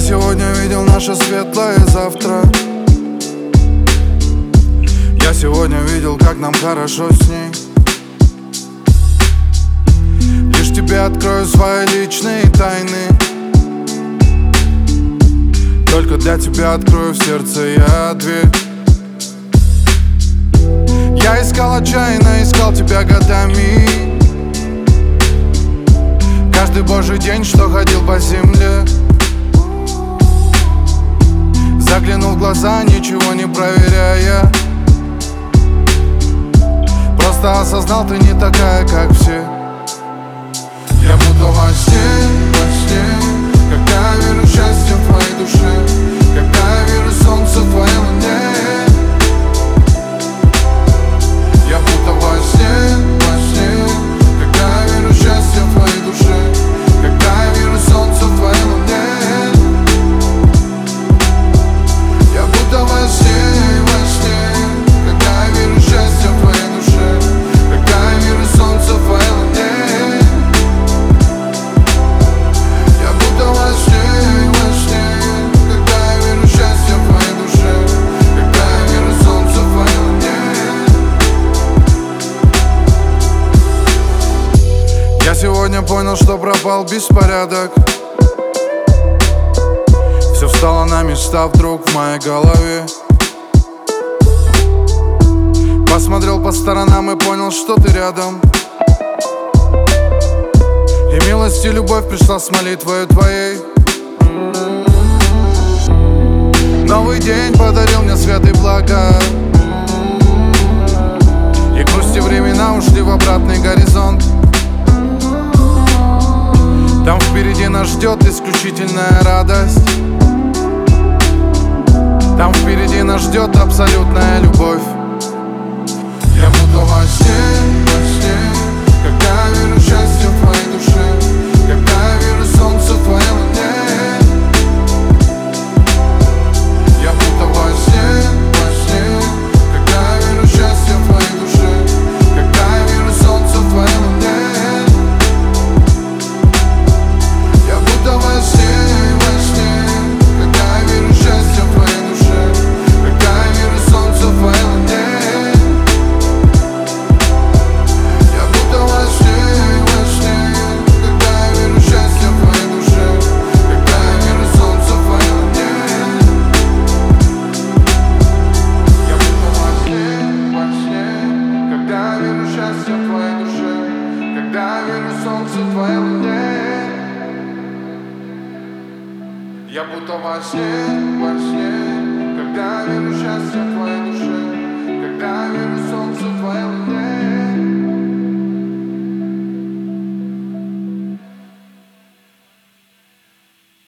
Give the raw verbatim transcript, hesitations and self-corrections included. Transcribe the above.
сегодня видел наше светлое завтра. Я сегодня видел, как нам хорошо с ней. Лишь тебе открою свои личные тайны. Только для тебя открою в сердце я дверь. Я искал отчаянно, искал тебя годами. Каждый божий день, что ходил по земле. Заглянул в глаза, ничего не проверяя. Просто осознал, ты не такая, как все. Я будто во сне, во сне, когда вижу счастье в твоей душе, когда вижу солнце в твоей луне. Я будто во сне, во сне, когда вижу счастье в твоей душе, когда вижу солнце в твоей луне. Я будто во сне, во сне, когда вижу счастье в твоей душе, когда вижу солнце в твоей луне. Я будто во сне, во сне, когда вижу счастье в твоей душе, когда вижу солнце в твоей луне. Я сегодня понял, что пропал беспорядок. Все встало на места вдруг в моей голове. Посмотрел по сторонам и понял, что ты рядом. И милость и любовь пришла с молитвой твоей. Новый день подарил мне свет и блага. И грусти времена ушли в обратный горизонт. Там впереди нас ждет исключительная радость. Там впереди нас ждет абсолютная любовь. Я будто во сне, во сне, когда вижу счастье в твоей душе, когда вижу солнце в твоей луне. Я будто во сне, во сне, когда вижу счастье в твоей душе, когда вижу солнце в твоей луне. Я будто во сне, во сне, когда вижу счастье в твоей душе, когда вижу солнце в твоей луне. Я будто во сне, во сне, когда вижу счастье в твоей душе, когда вижу солнце в твоей луне. Я будто во сне, во сне, когда вижу счастье в твоей душе, когда вижу солнце в твоей луне. Я будто во сне, во сне, когда вижу счастье в твоей душе.